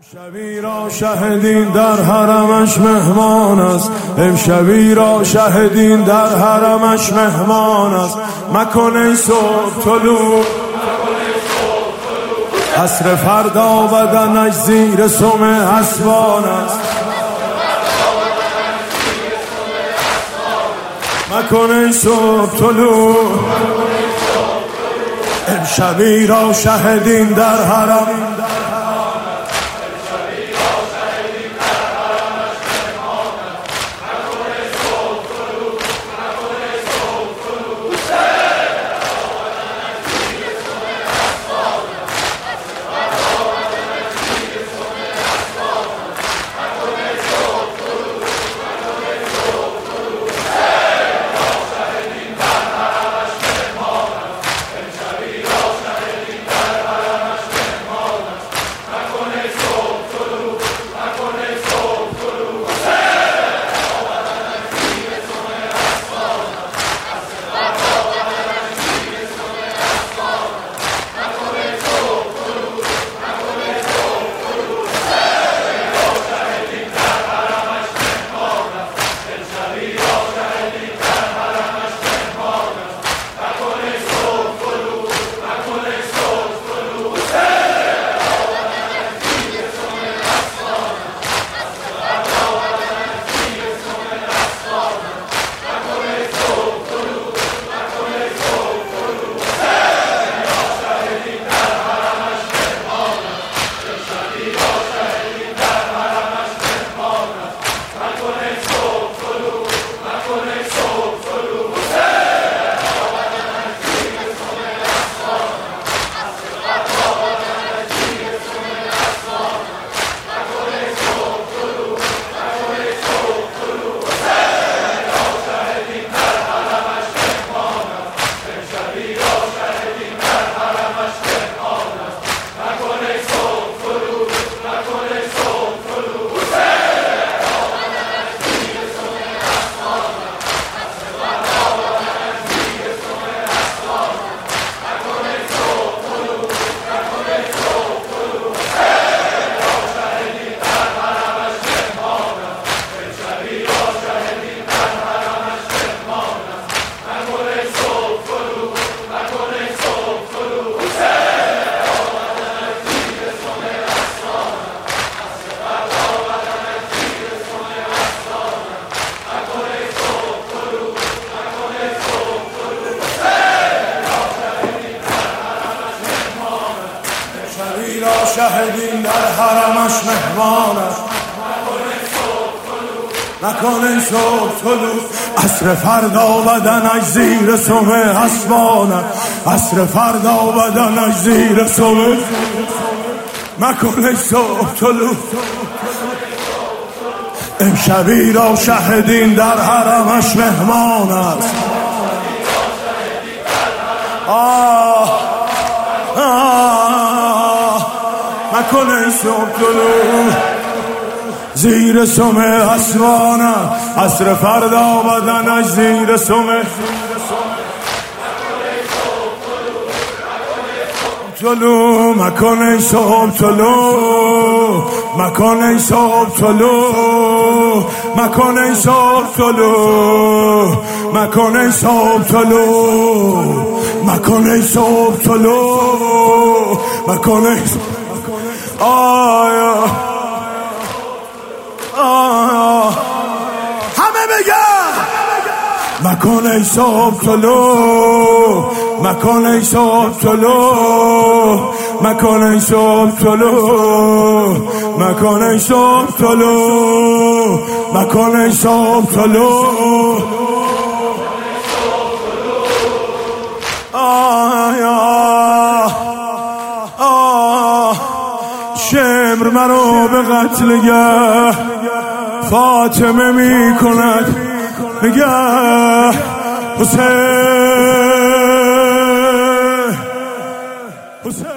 امشبی را شهدین در حرمش مهمان است، امشبی را شهدین در حرمش مهمان است. مکن ای صبح طلوع عصر فردا بدنش زیر سم اسبان است. مکن ای صبح طلوع امشبی را شهدین در حرم شهدین در حرمش مهمان است. مکن ای صبح طلوع عصر فردا بدنش زیر سم اسبان است. عصر فردا بدنش زیر سم مکن ای صبح طلوع امشبی را شهدین در حرمش مهمان است. مکن ای صبح طلوع زیر سم اسبان است. عصر فردا بدنش زیر سم طلوع مکن ای صبح طلوع مکن ای صبح طلوع مکن ای صبح طلوع مکن ای صبح طلوع مکن ای صبح طلوع مکن ای همه بگن مکن ای صبح طلوع مکن ای صبح طلوع مکن ای صبح طلوع مکن ای صبح طلوع مکن ای صبح طلوع شمر مرا به قتلگه فاطمه می کند نگه حسین